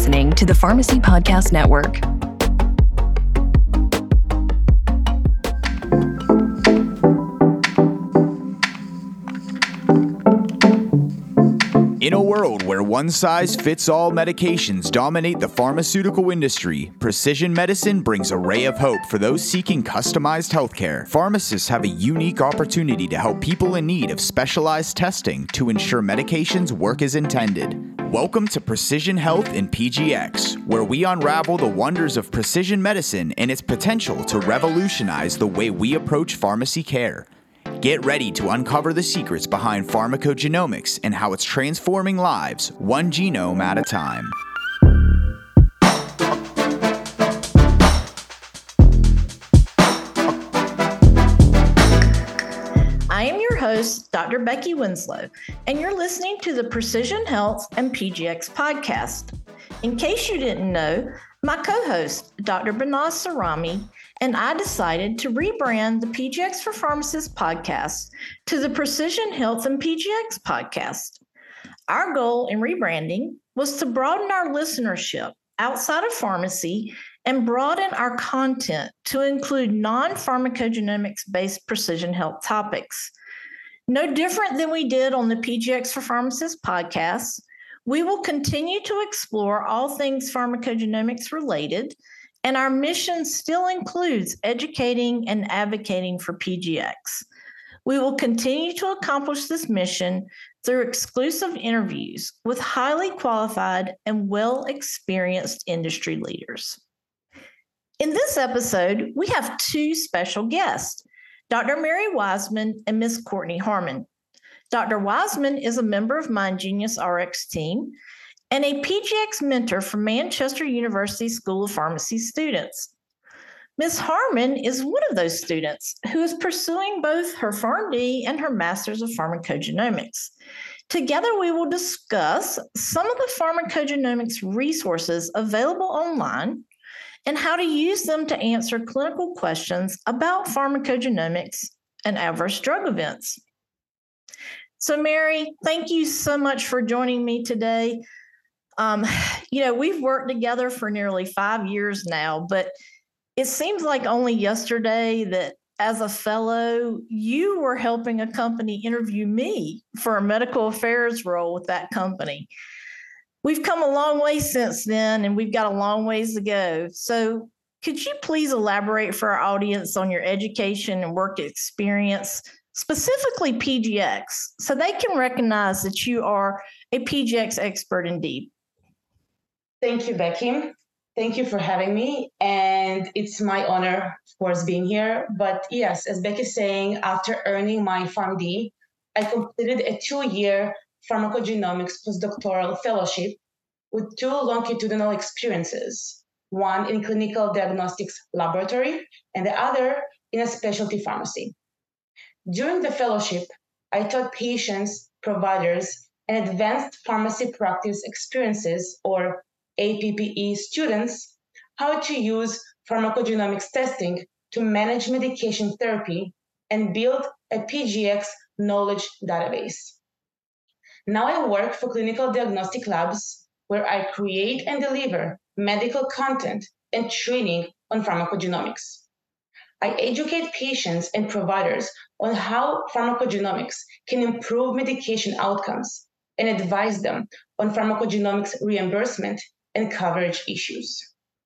listening to the Pharmacy Podcast Network. In a world where one-size-fits-all medications dominate the pharmaceutical industry, precision medicine brings a ray of hope for those seeking customized healthcare. Pharmacists have a unique opportunity to help people in need of specialized testing to ensure medications work as intended. Welcome to Precision Health in PGX, where we unravel the wonders of precision medicine and its potential to revolutionize the way we approach pharmacy care. Get ready to uncover the secrets behind pharmacogenomics and how it's transforming lives, one genome at a time. I am your host, Dr. Becky Winslow, and you're listening to the Precision Health and PGX podcast. In case you didn't know, my co-host, Dr. Behnaz Sarami, and I decided to rebrand the PGX for Pharmacists podcast to the Precision Health and PGX podcast. Our goal in rebranding was to broaden our listenership outside of pharmacy and broaden our content to include non-pharmacogenomics-based precision health topics. No different than we did on the PGX for Pharmacists podcast, we will continue to explore all things pharmacogenomics related, and our mission still includes educating and advocating for PGX. We will continue to accomplish this mission through exclusive interviews with highly qualified and well-experienced industry leaders. In this episode, we have two special guests, Dr. Mary Wiseman and Ms. Courtney Harmon. Dr. Wiseman is a member of my Ingenious RX team and a PGX mentor for Manchester University School of Pharmacy students. Ms. Harmon is one of those students who is pursuing both her PharmD and her Master's of Pharmacogenomics. Together, we will discuss some of the pharmacogenomics resources available online and how to use them to answer clinical questions about pharmacogenomics and adverse drug events. So, Mary, thank you so much for joining me today. We've worked together for nearly 5 years now, but it seems like only yesterday that as a fellow, you were helping a company interview me for a medical affairs role with that company. We've come a long way since then, and we've got a long ways to go. So could you please elaborate for our audience on your education and work experience, specifically PGX, so they can recognize that you are a PGX expert indeed? Thank you, Becky. Thank you for having me. And it's my honor, of course, being here. But yes, as Becky's saying, after earning my PharmD, I completed a 2-year pharmacogenomics postdoctoral fellowship with 2 longitudinal experiences, one in clinical diagnostics laboratory and the other in a specialty pharmacy. During the fellowship, I taught patients, providers, and advanced pharmacy practice experiences, or APPE students, how to use pharmacogenomics testing to manage medication therapy and build a PGX knowledge database. Now I work for clinical diagnostic labs where I create and deliver medical content and training on pharmacogenomics. I educate patients and providers on how pharmacogenomics can improve medication outcomes and advise them on pharmacogenomics reimbursement and coverage issues.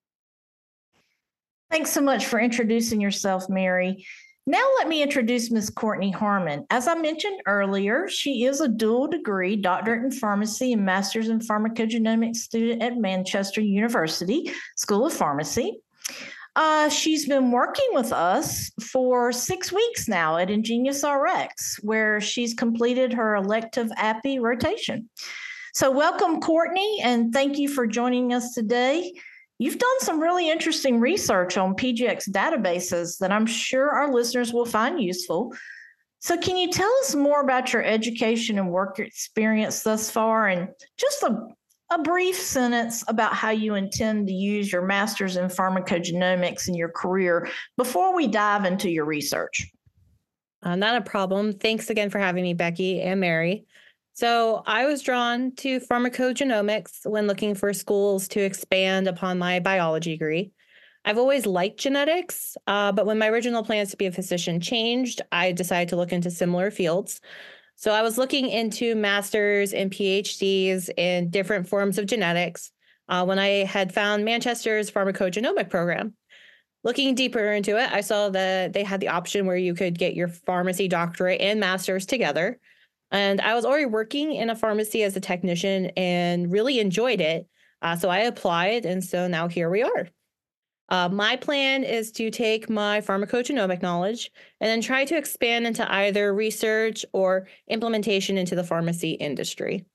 Thanks so much for introducing yourself, Mary. Now let me introduce Ms. Courtney Harmon. As I mentioned earlier, she is a dual degree doctorate in pharmacy and master's in pharmacogenomics student at Manchester University School of Pharmacy. She's been working with us for 6 weeks now at Ingenious RX, where she's completed her elective API rotation. So welcome, Courtney, and thank you for joining us today. You've done some really interesting research on PGX databases that I'm sure our listeners will find useful. So can you tell us more about your education and work experience thus far, and just a brief sentence about how you intend to use your master's in pharmacogenomics in your career before we dive into your research? Not a problem. Thanks again for having me, Becky and Mary. So I was drawn to pharmacogenomics when looking for schools to expand upon my biology degree. I've always liked genetics, but when my original plans to be a physician changed, I decided to look into similar fields. So I was looking into masters and PhDs in different forms of genetics when I had found Manchester's pharmacogenomic program. Looking deeper into it, I saw that they had the option where you could get your pharmacy doctorate and master's together. And I was already working in a pharmacy as a technician and really enjoyed it. So I applied, and so now here we are. My plan is to take my pharmacogenomic knowledge and then try to expand into either research or implementation into the pharmacy industry.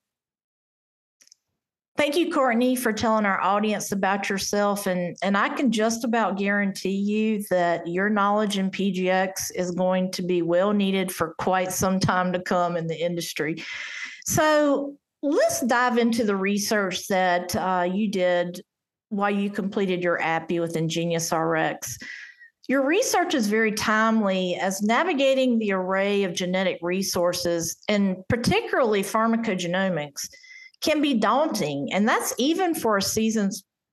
Thank you, Courtney, for telling our audience about yourself. And I can just about guarantee you that your knowledge in PGX is going to be well needed for quite some time to come in the industry. So let's dive into the research that you did while you completed your APPE with IngeniousRx. Your research is very timely as navigating the array of genetic resources, and particularly pharmacogenomics, can be daunting, and that's even for a seasoned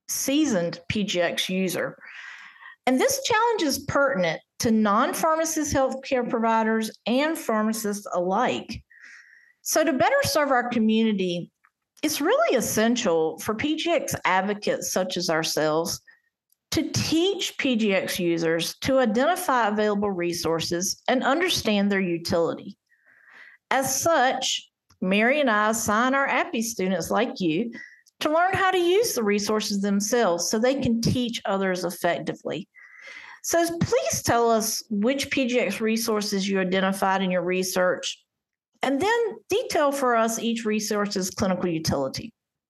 PGX user. And this challenge is pertinent to non-pharmacist healthcare providers and pharmacists alike. So to better serve our community, it's really essential for PGX advocates such as ourselves to teach PGX users to identify available resources and understand their utility. As such, Mary and I assign our APPE students like you to learn how to use the resources themselves so they can teach others effectively. So please tell us which PGX resources you identified in your research, and then detail for us each resource's clinical utility.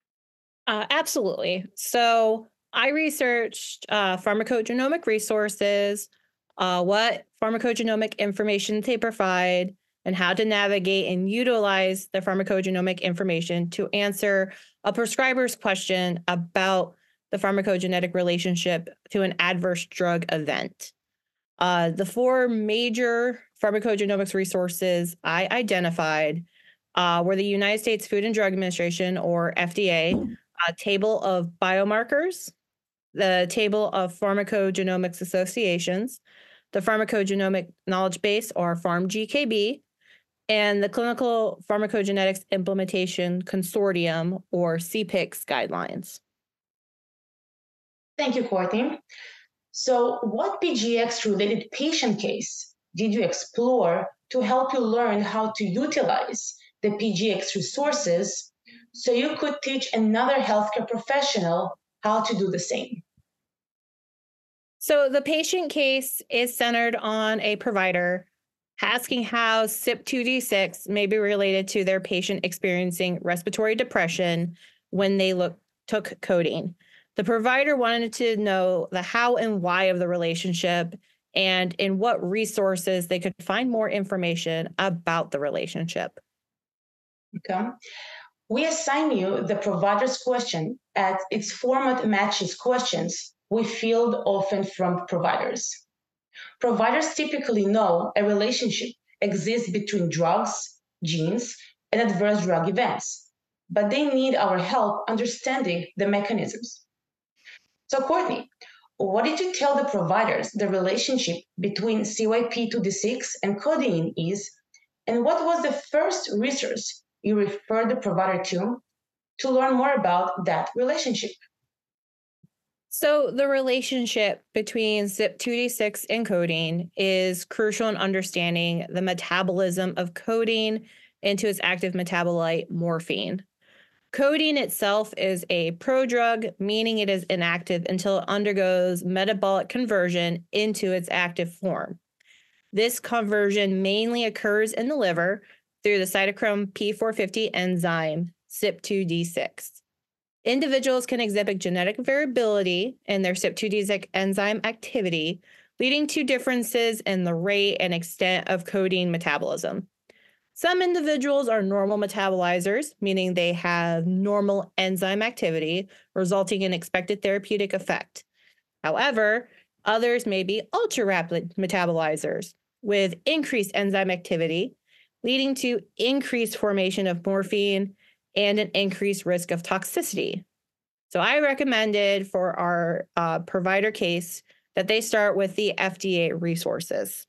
Absolutely. So I researched pharmacogenomic resources, what pharmacogenomic information they provide, and how to navigate and utilize the pharmacogenomic information to answer a prescriber's question about the pharmacogenetic relationship to an adverse drug event. The four major pharmacogenomics resources I identified were the United States Food and Drug Administration, or FDA, table of biomarkers, the table of pharmacogenomics associations, the pharmacogenomic knowledge base, or PharmGKB, and the Clinical Pharmacogenetics Implementation Consortium, or CPICS guidelines. Thank you, Courtney. So what PGX-related patient case did you explore to help you learn how to utilize the PGX resources so you could teach another healthcare professional how to do the same? So the patient case is centered on a provider asking how CYP2D6 may be related to their patient experiencing respiratory depression when they took codeine. The provider wanted to know the how and why of the relationship and in what resources they could find more information about the relationship. Okay. We assign you the provider's question as its format matches questions we field often from providers. Providers typically know a relationship exists between drugs, genes, and adverse drug events, but they need our help understanding the mechanisms. So, Courtney, what did you tell the providers the relationship between CYP2D6 and codeine is, and what was the first research you referred the provider to learn more about that relationship? So the relationship between CYP2D6 and codeine is crucial in understanding the metabolism of codeine into its active metabolite, morphine. Codeine itself is a prodrug, meaning it is inactive until it undergoes metabolic conversion into its active form. This conversion mainly occurs in the liver through the cytochrome P450 enzyme, CYP2D6. Individuals can exhibit genetic variability in their CYP2D6 enzyme activity, leading to differences in the rate and extent of codeine metabolism. Some individuals are normal metabolizers, meaning they have normal enzyme activity, resulting in expected therapeutic effect. However, others may be ultra-rapid metabolizers with increased enzyme activity, leading to increased formation of morphine and an increased risk of toxicity. So I recommended for our provider case that they start with the FDA resources.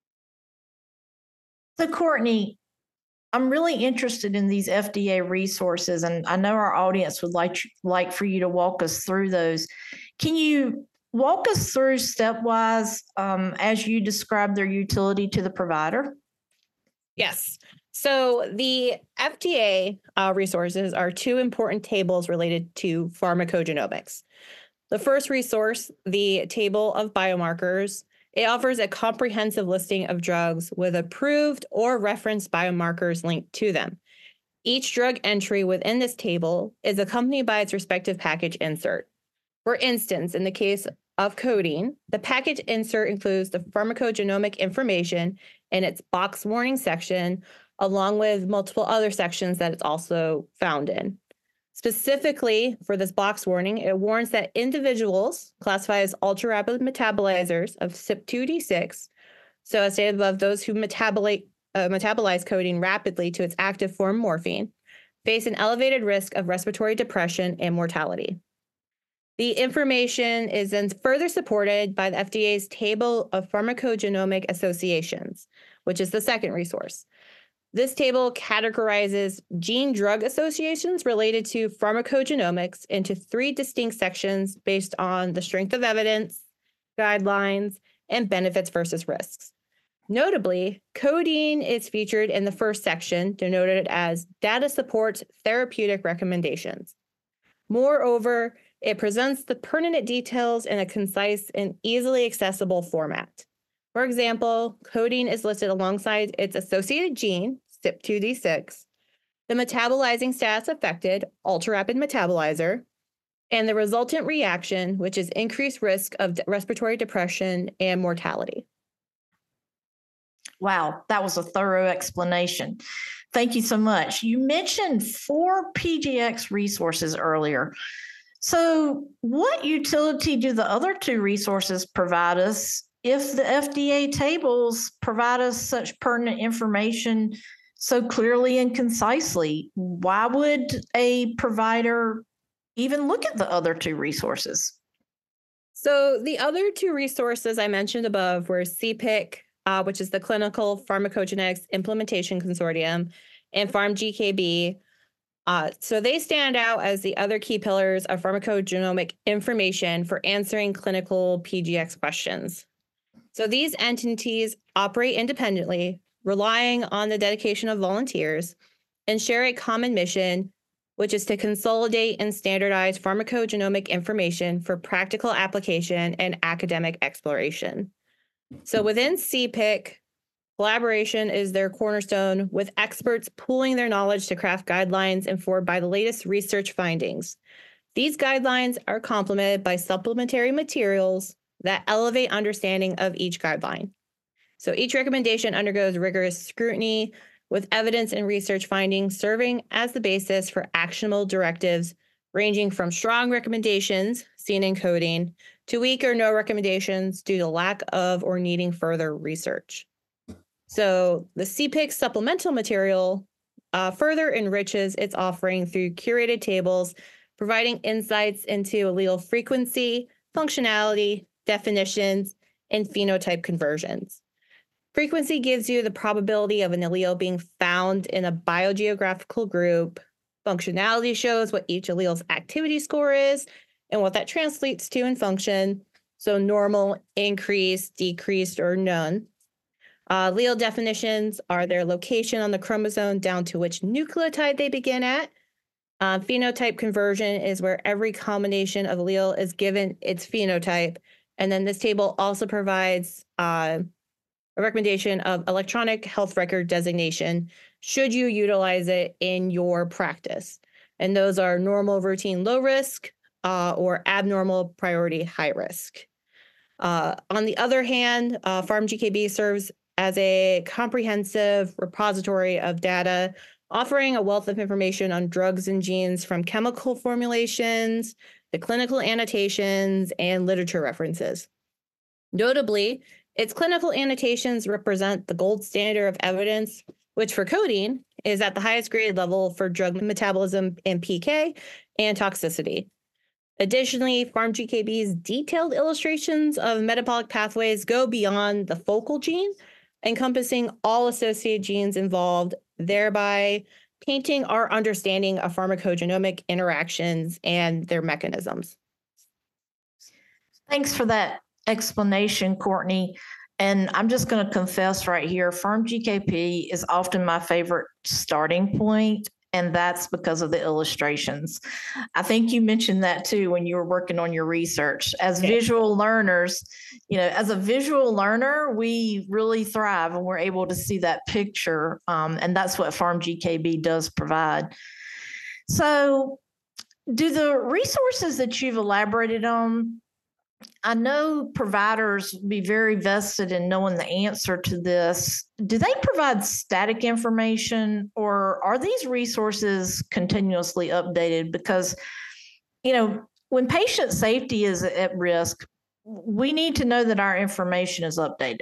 So, Courtney, I'm really interested in these FDA resources, and I know our audience would like for you to walk us through those. Can you walk us through stepwise as you describe their utility to the provider? Yes. So the FDA resources are two important tables related to pharmacogenomics. The first resource, the table of biomarkers, it offers a comprehensive listing of drugs with approved or referenced biomarkers linked to them. Each drug entry within this table is accompanied by its respective package insert. For instance, in the case of codeine, the package insert includes the pharmacogenomic information in its box warning section, along with multiple other sections that it's also found in. Specifically for this box warning, it warns that individuals classified as ultra-rapid metabolizers of CYP2D6, so as stated above, those who metabolize codeine rapidly to its active form morphine, face an elevated risk of respiratory depression and mortality. The information is then further supported by the FDA's Table of Pharmacogenomic Associations, which is the second resource. This table categorizes gene-drug associations related to pharmacogenomics into three distinct sections based on the strength of evidence, guidelines, and benefits versus risks. Notably, codeine is featured in the first section, denoted as Data Supports Therapeutic Recommendations. Moreover, it presents the pertinent details in a concise and easily accessible format. For example, codeine is listed alongside its associated gene, CYP2D6, the metabolizing status affected, ultra-rapid metabolizer, and the resultant reaction, which is increased risk of respiratory depression and mortality. Wow, that was a thorough explanation. Thank you so much. You mentioned 4 PGX resources earlier. So, what utility do the other 2 resources provide us if the FDA tables provide us such pertinent information so clearly and concisely? Why would a provider even look at the other 2 resources? So the other 2 resources I mentioned above were CPIC, which is the Clinical Pharmacogenetics Implementation Consortium, and PharmGKB. So they stand out as the other key pillars of pharmacogenomic information for answering clinical PGX questions. So these entities operate independently, relying on the dedication of volunteers, and share a common mission, which is to consolidate and standardize pharmacogenomic information for practical application and academic exploration. So within CPIC, collaboration is their cornerstone, with experts pooling their knowledge to craft guidelines informed by the latest research findings. These guidelines are complemented by supplementary materials that elevate understanding of each guideline. So each recommendation undergoes rigorous scrutiny, with evidence and research findings serving as the basis for actionable directives, ranging from strong recommendations seen in codeine to weak or no recommendations due to lack of or needing further research. So the CPIC supplemental material further enriches its offering through curated tables, providing insights into allele frequency, functionality, definitions, and phenotype conversions. Frequency gives you the probability of an allele being found in a biogeographical group. Functionality shows what each allele's activity score is and what that translates to in function. So normal, increased, decreased, or none. Allele definitions are their location on the chromosome down to which nucleotide they begin at. Phenotype conversion is where every combination of allele is given its phenotype. And then this table also provides a recommendation of electronic health record designation should you utilize it in your practice. And those are normal, routine, low risk, or abnormal, priority, high risk. On the other hand, PharmGKB serves as a comprehensive repository of data, offering a wealth of information on drugs and genes from chemical formulations, the clinical annotations, and literature references. Notably, its clinical annotations represent the gold standard of evidence which for codeine is at the highest grade level for drug metabolism and PK and toxicity. Additionally, PharmGKB's detailed illustrations of metabolic pathways go beyond the focal gene, encompassing all associated genes involved, thereby painting our understanding of pharmacogenomic interactions and their mechanisms. Thanks for that explanation, Courtney. And I'm just going to confess right here, PharmGKB is often my favorite starting point, and that's because of the illustrations. I think you mentioned that too when you were working on your research. As visual learners, as a visual learner, we really thrive when we're able to see that picture, and that's what PharmGKB does provide. So, do the resources that you've elaborated on, I know providers will be very vested in knowing the answer to this. Do they provide static information, or are these resources continuously updated? Because, when patient safety is at risk, we need to know that our information is updated.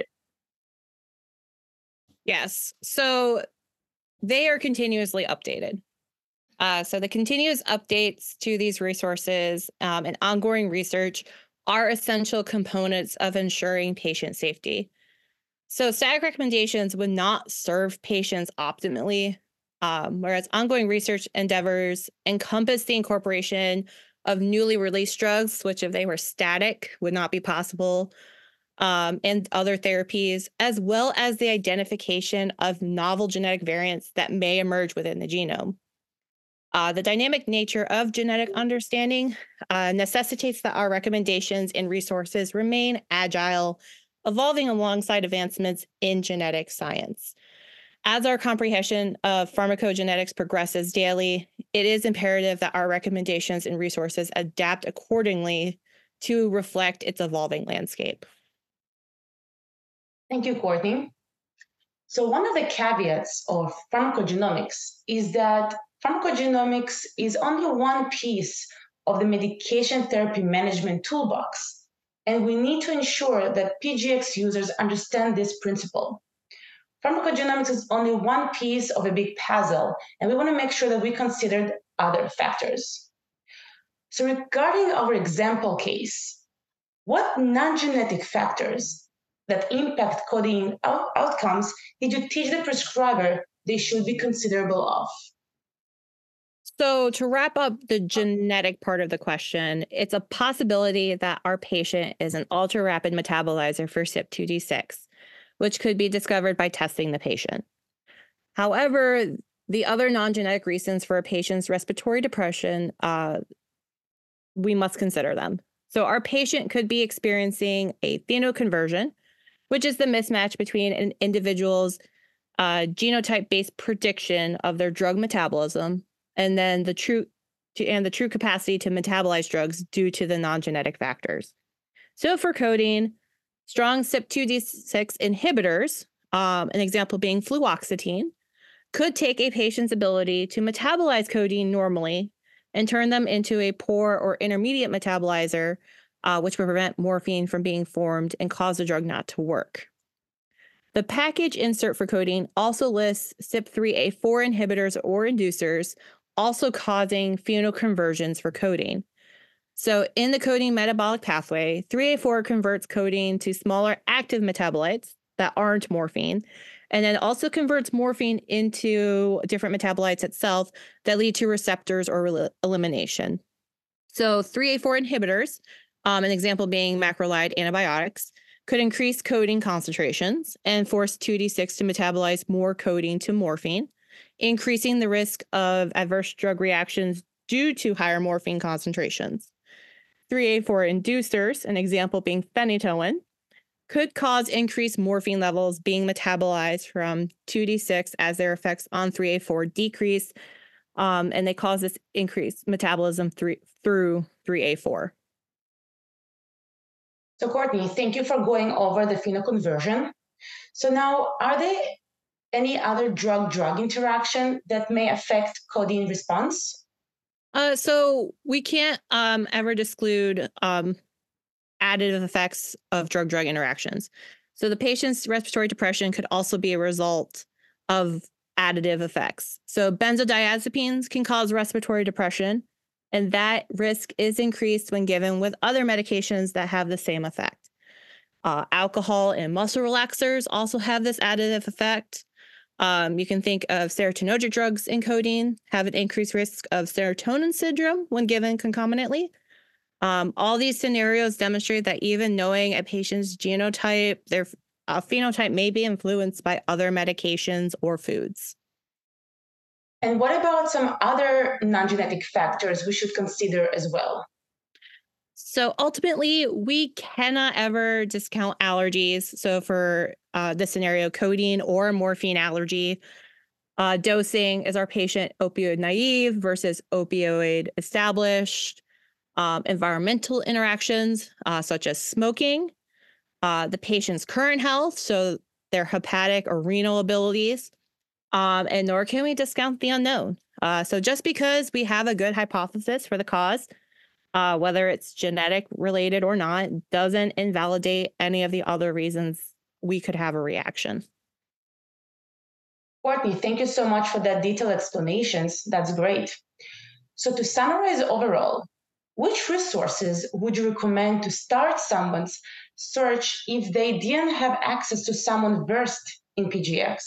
Yes. So they are continuously updated. So the continuous updates to these resources and ongoing research are essential components of ensuring patient safety. So static recommendations would not serve patients optimally, whereas ongoing research endeavors encompass the incorporation of newly released drugs, which if they were static would not be possible, and other therapies, as well as the identification of novel genetic variants that may emerge within the genome. The dynamic nature of genetic understanding necessitates that our recommendations and resources remain agile, evolving alongside advancements in genetic science. As our comprehension of pharmacogenetics progresses daily, it is imperative that our recommendations and resources adapt accordingly to reflect its evolving landscape. Thank you, Courtney. So one of the caveats of pharmacogenomics is that pharmacogenomics is only one piece of the medication therapy management toolbox, and we need to ensure that PGX users understand this principle. Pharmacogenomics is only one piece of a big puzzle, and we want to make sure that we considered other factors. So regarding our example case, what non-genetic factors that impact codeine outcomes did you teach the prescriber they should be considerable of? So to wrap up the genetic part of the question, it's a possibility that our patient is an ultra-rapid metabolizer for CYP2D6, which could be discovered by testing the patient. However, the other non-genetic reasons for a patient's respiratory depression, we must consider them. So our patient could be experiencing a phenoconversion, which is the mismatch between an individual's genotype-based prediction of their drug metabolism and then the true capacity to metabolize drugs due to the non-genetic factors. So for codeine, strong CYP2D6 inhibitors, an example being fluoxetine, could take a patient's ability to metabolize codeine normally and turn them into a poor or intermediate metabolizer, which would prevent morphine from being formed and cause the drug not to work. The package insert for codeine also lists CYP3A4 inhibitors or inducers, also causing phenoconversions for codeine. So in the codeine metabolic pathway, 3A4 converts codeine to smaller active metabolites that aren't morphine, and then also converts morphine into different metabolites itself that lead to receptors or elimination. So 3A4 inhibitors, an example being macrolide antibiotics, could increase codeine concentrations and force 2D6 to metabolize more codeine to morphine, increasing the risk of adverse drug reactions due to higher morphine concentrations. 3A4 inducers, an example being phenytoin, could cause increased morphine levels being metabolized from 2D6 as their effects on 3A4 decrease, and they cause this increased metabolism through 3A4. So Courtney, thank you for going over the phenoconversion. So now, are there any other drug-drug interaction that may affect codeine response? So we can't ever exclude additive effects of drug-drug interactions. So the patient's respiratory depression could also be a result of additive effects. So benzodiazepines can cause respiratory depression, and that risk is increased when given with other medications that have the same effect. Alcohol and muscle relaxers also have this additive effect. You can think of serotonergic drugs in codeine have an increased risk of serotonin syndrome when given concomitantly. All these scenarios demonstrate that even knowing a patient's genotype, their phenotype may be influenced by other medications or foods. And what about some other non-genetic factors we should consider as well? So ultimately, we cannot ever discount allergies. So for this scenario, codeine or morphine allergy, dosing, is our patient opioid naive versus opioid established? Environmental interactions, such as smoking, the patient's current health, so their hepatic or renal abilities, and nor can we discount the unknown. So just because we have a good hypothesis for the cause, whether it's genetic related or not, doesn't invalidate any of the other reasons we could have a reaction. Courtney, thank you so much for that detailed explanations. That's great. So to summarize overall, which resources would you recommend to start someone's search if they didn't have access to someone versed in PGX?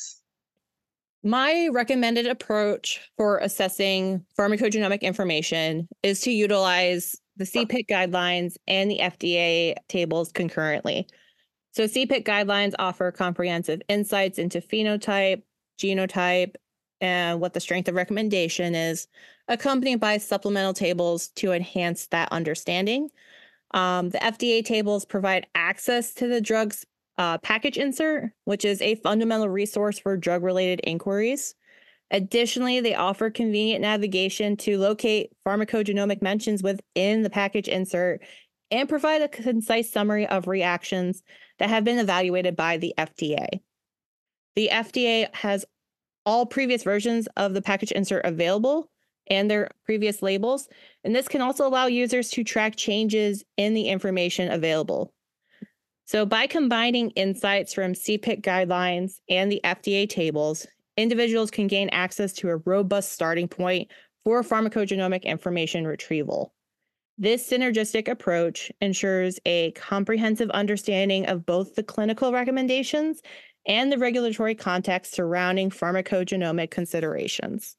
My recommended approach for assessing pharmacogenomic information is to utilize the CPIC guidelines and the FDA tables concurrently. So CPIC guidelines offer comprehensive insights into phenotype, genotype, and what the strength of recommendation is, accompanied by supplemental tables to enhance that understanding. The FDA tables provide access to the drug's package insert, which is a fundamental resource for drug-related inquiries. Additionally, they offer convenient navigation to locate pharmacogenomic mentions within the package insert and provide a concise summary of reactions that have been evaluated by the FDA. The FDA has all previous versions of the package insert available and their previous labels, and this can also allow users to track changes in the information available. So by combining insights from CPIC guidelines and the FDA tables, individuals can gain access to a robust starting point for pharmacogenomic information retrieval. This synergistic approach ensures a comprehensive understanding of both the clinical recommendations and the regulatory context surrounding pharmacogenomic considerations.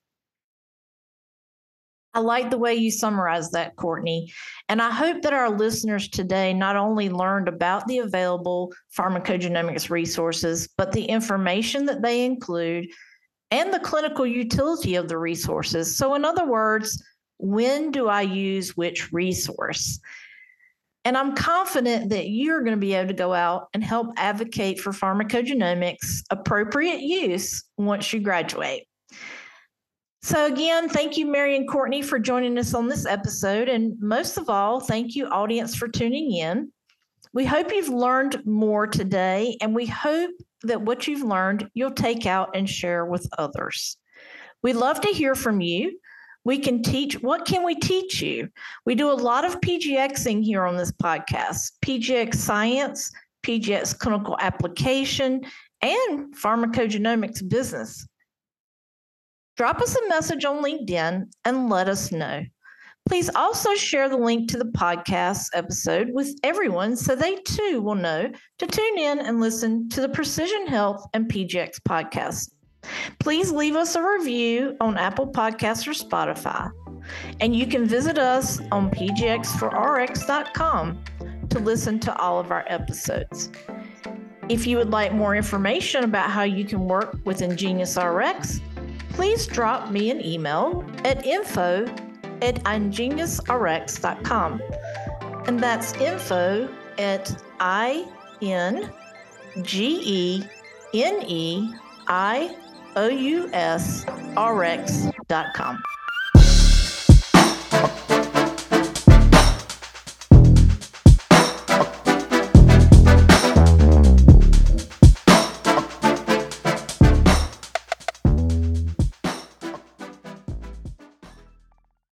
I like the way you summarized that, Courtney. And I hope that our listeners today not only learned about the available pharmacogenomics resources, but the information that they include and the clinical utility of the resources. So in other words, when do I use which resource? And I'm confident that you're going to be able to go out and help advocate for pharmacogenomics appropriate use once you graduate. So again, thank you, Mary and Courtney, for joining us on this episode. And most of all, thank you, audience, for tuning in. We hope you've learned more today, and we hope that what you've learned, you'll take out and share with others. We'd love to hear from you. We can teach. What can we teach you? We do a lot of PGXing here on this podcast, PGX science, PGX clinical application, and pharmacogenomics business. Drop us a message on LinkedIn and let us know. Please also share the link to the podcast episode with everyone so they too will know to tune in and listen to the Precision Health and PGX podcast. Please leave us a review on Apple Podcasts or Spotify. And you can visit us on pgx4rx.com to listen to all of our episodes. If you would like more information about how you can work with IngeniousRx, please drop me an email at info@ingeniusrx.com. And that's info@INGENEIOUSRX.com.